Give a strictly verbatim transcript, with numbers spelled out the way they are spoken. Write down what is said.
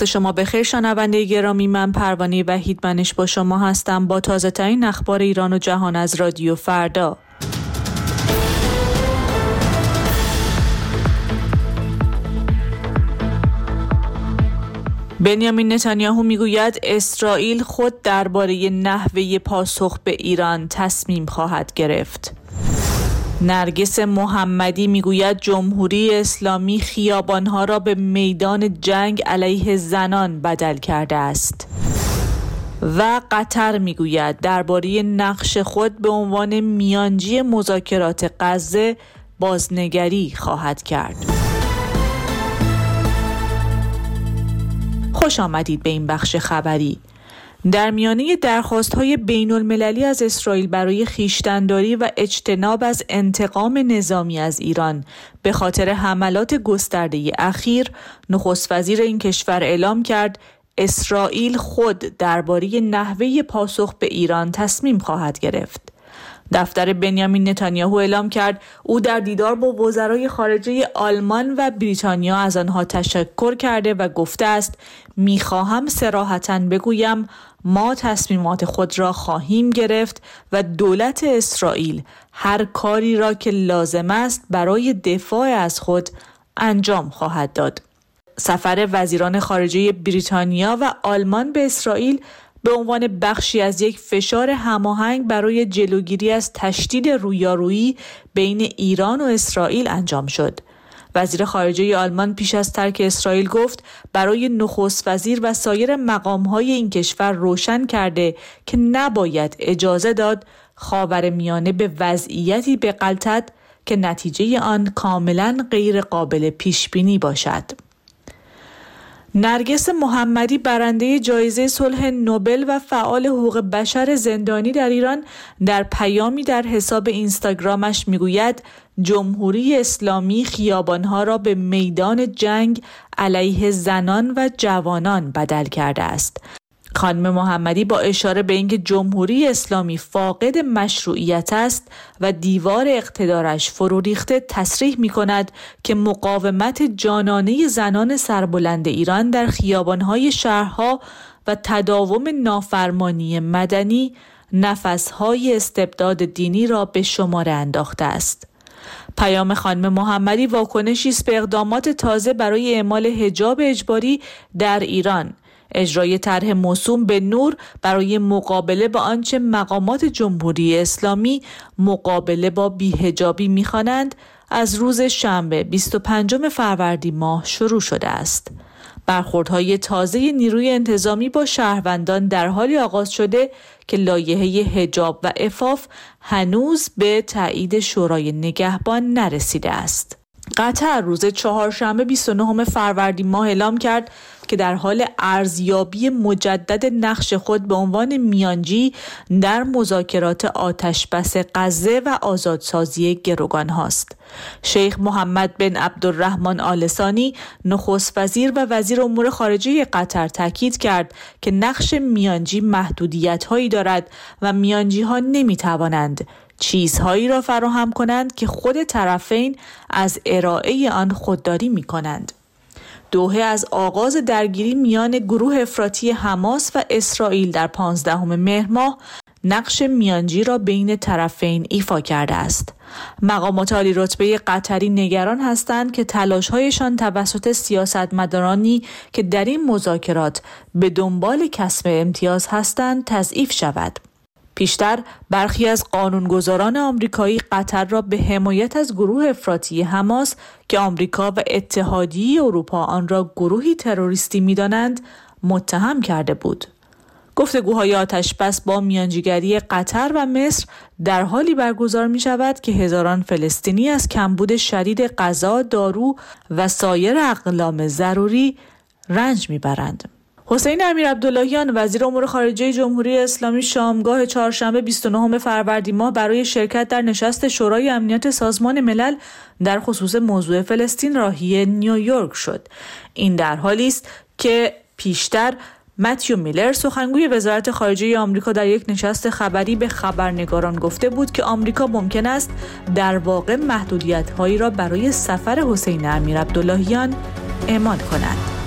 شما بخیر شنونده گرامی، من پروانه وحیدمنش با شما هستم با تازه ترین اخبار ایران و جهان از رادیو فردا. بنیامین نتانیاهو میگوید اسرائیل خود درباره نحوه پاسخ به ایران تصمیم خواهد گرفت. نرگس محمدی میگوید جمهوری اسلامی خیابانها را به میدان جنگ علیه زنان بدل کرده است. و قطر میگوید درباره نقش خود به عنوان میانجی مذاکرات غزه بازنگری خواهد کرد. خوش آمدید به این بخش خبری. در میانه درخواست‌های بین‌المللی از اسرائیل برای خویشتن‌داری و اجتناب از انتقام نظامی از ایران به خاطر حملات گسترده اخیر، نخست وزیر این کشور اعلام کرد اسرائیل خود درباره نحوه پاسخ به ایران تصمیم خواهد گرفت. دفتر بنیامین نتانیاهو اعلام کرد او در دیدار با وزرای خارجه آلمان و بریتانیا از آنها تشکر کرده و گفته است می‌خواهم صراحتاً بگویم ما تصمیمات خود را خواهیم گرفت و دولت اسرائیل هر کاری را که لازم است برای دفاع از خود انجام خواهد داد. سفر وزیران خارجه بریتانیا و آلمان به اسرائیل به عنوان بخشی از یک فشار هماهنگ برای جلوگیری از تشدید رویارویی بین ایران و اسرائیل انجام شد. وزیر خارجه آلمان پیش از ترک اسرائیل گفت برای نخست وزیر و سایر مقام‌های این کشور روشن کرده که نباید اجازه داد خاورمیانه به وضعیتی بغلطد که نتیجه آن کاملاً غیر قابل پیش بینی باشد. نرگس محمدی برنده جایزه صلح نوبل و فعال حقوق بشر زندانی در ایران در پیامی در حساب اینستاگرامش میگوید جمهوری اسلامی خیابانها را به میدان جنگ علیه زنان و جوانان بدل کرده است. خانم محمدی با اشاره به اینکه جمهوری اسلامی فاقد مشروعیت است و دیوار اقتدارش فرو ریخته تصریح می‌کند که مقاومت جانانه زنان سربلند ایران در خیابان‌های شهرها و تداوم نافرمانی مدنی نفس‌های استبداد دینی را به شمار انداخته است. پیام خانم محمدی واکنشی است به اقدامات تازه برای اعمال حجاب اجباری در ایران، اجرای طرح موسوم به نور برای مقابله با آنچه مقامات جمهوری اسلامی مقابله با بی‌حجابی می‌خوانند از روز شنبه بیست و پنجم فروردین ماه شروع شده است. برخوردهای تازه نیروی انتظامی با شهروندان در حالی آغاز شده که لایحه حجاب و عفاف هنوز به تایید شورای نگهبان نرسیده است. قطر روز چهارشنبه بیست و نهم فروردین ماه اعلام کرد که در حال ارزیابی مجدد نقش خود به عنوان میانجی در مذاکرات آتشبس غزه و آزادسازی گروگان هاست. شیخ محمد بن عبدالرحمن آل ثانی نخست وزیر و وزیر امور خارجه قطر تاکید کرد که نقش میانجی محدودیت‌هایی دارد و میانجی‌ها نمی‌توانند چیزهایی را فراهم کنند که خود طرفین از ارائه آن خودداری می کنند. دوحه از آغاز درگیری میان گروه افراطی حماس و اسرائیل در پانزدهم مهر ماه نقش میانجی را بین طرفین ایفا کرده است. مقامات عالی رتبه قطری نگران هستند که تلاش‌هایشان توسط سیاستمدارانی که در این مذاکرات به دنبال کسب امتیاز هستند تضعیف شود. پیشتر برخی از قانونگذاران آمریکایی قطر را به حمایت از گروه افراطی حماس که آمریکا و اتحادیه اروپا آن را گروهی تروریستی می‌دانند متهم کرده بود. گفتگوهای آتشبس با میانجیگری قطر و مصر در حالی برگزار می‌شود که هزاران فلسطینی از کمبود شدید غذا، دارو و سایر اقلام ضروری رنج می‌برند. حسین امیرعبداللهیان وزیر امور خارجه جمهوری اسلامی شامگاه چهارشنبه بیست و نهم فروردین ماه برای شرکت در نشست شورای امنیت سازمان ملل در خصوص موضوع فلسطین راهی نیویورک شد. این در حالی است که پیشتر متیو میلر سخنگوی وزارت خارجه آمریکا در یک نشست خبری به خبرنگاران گفته بود که آمریکا ممکن است در واقع محدودیت‌هایی را برای سفر حسین امیرعبداللهیان اعمال کند.